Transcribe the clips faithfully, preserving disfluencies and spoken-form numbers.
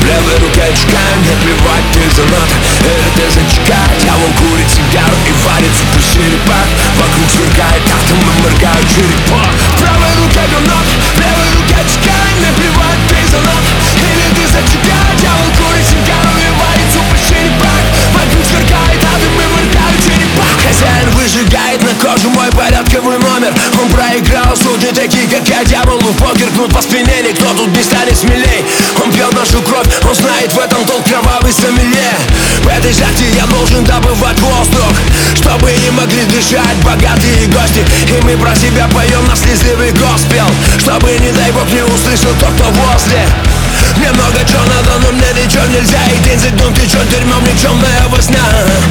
левой руке очка, мне плевать, ты занат или ты зачка. Дьявол курит сигару и варит супер черепах. Вокруг сверкает атомы, моргают черепа. В правой руке гранат, в левой руке очка, мне плевать, ты занат или ты зачка. Дьявол курит сигару и варит супер черепах. Вокруг сверкает атомы, моргают черепа. Хозяин выжигает на кожу мой порядковый номер. Он проиграл сотни такие, как я. Дьяволу в покер кнут по спине, никто тут не станет смелей. Он пьет нашу кровь, он знает в этом толк, кровавый сомелье. В этой жажде я должен добывать воздух, чтобы не могли дышать богатые гости. И мы про себя поем наш слезливый госпел, чтобы, не дай бог, не услышал тот, кто возле. Мне много чего надо, но мне ничего нельзя. И день за днем течет дерьмом никчемная возня.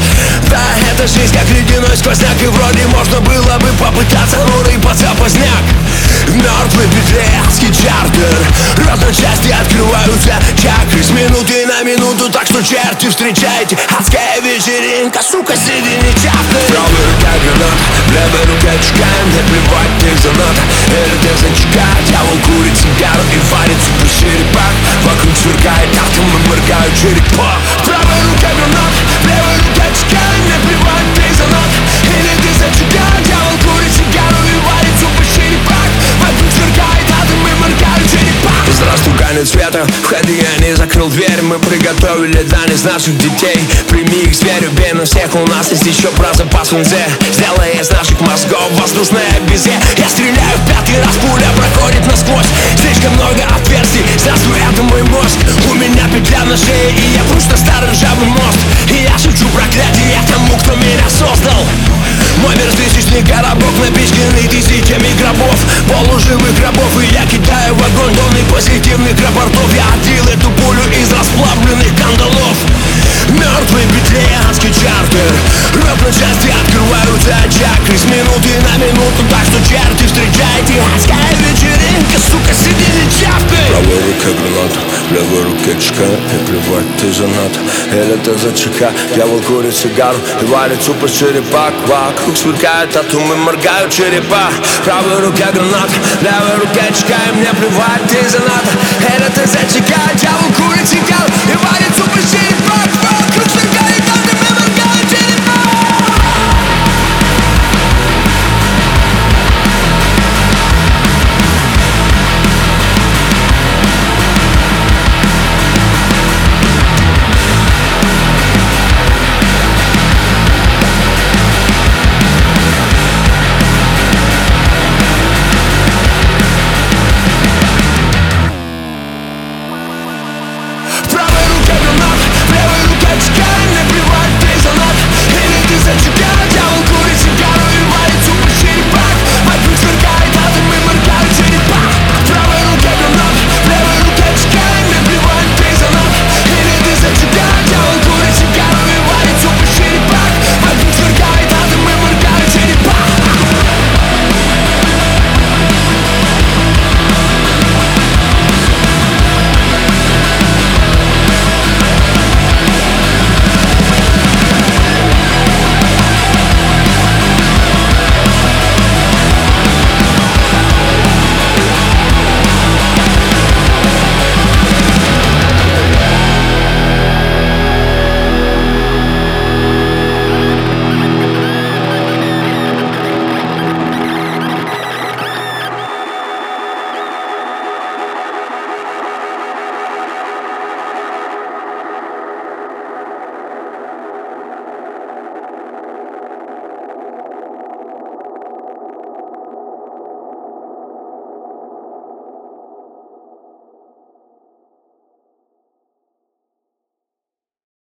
Да, это жизнь как ледяной сквозняк. И вроде можно было бы попытаться, но рыпаться поздняк. В мертвой петле адский чартер. Рот на части открываются чакры. С минуты на минуту, так что черти встречайте. Адская вечеринка, сука, среди нечастных. В правой руке гранат, в левой руке очка. Мне плевать, ты занат или ты зачка. Дьявол курит сигару и варит супер черепах. Вокруг сверкает атомы, моргают черепа. В правой руке гранат, в левой руке очка. Мне плевать, ты занат или ты зачка. Дьявол курит сигару и варит супер черепах. Вокруг сверкает атомы, моргают черепа. Здравствуй, конец света, входи, я не закрыл дверь. Мы приготовили дань из наших детей. Прими их, зверь, убей на всех. У нас есть еще про запас вензе. Сделай из наших мозгов воздушное безе. Я стреляю в пятый раз, пуля проходит насквозь. Слишком много отверстий, здравствуй, это мой мозг. У меня петля на шее, и я просто старый ржавый мост. И я шучу проклятие тому, кто меня создал. Мой межтысячный коробок напичканный тысячами гробов, полуживых гробов. И я кидаю в огонь тонны позитивных рапортов. Я отдел эту пулю из расплавленных кандалов. В мертвой петле адский чартер. Рот на части открываются чакры. С минуты на минуту, так что черти встречайте. Адская вечеринка, сука, сиди не чавкай. В правой руке гранат, в левой руке очка. Не плевать, ты жанат или ты зачка. Дьявол курит сигару и варит супер черепах. Вокруг сверкают атомы, моргают черепа. В правой руке гранат, в левой руке очка. И мне плевать, ты занат или ты зачка. Дьявол курит сигару и варит супер черепах.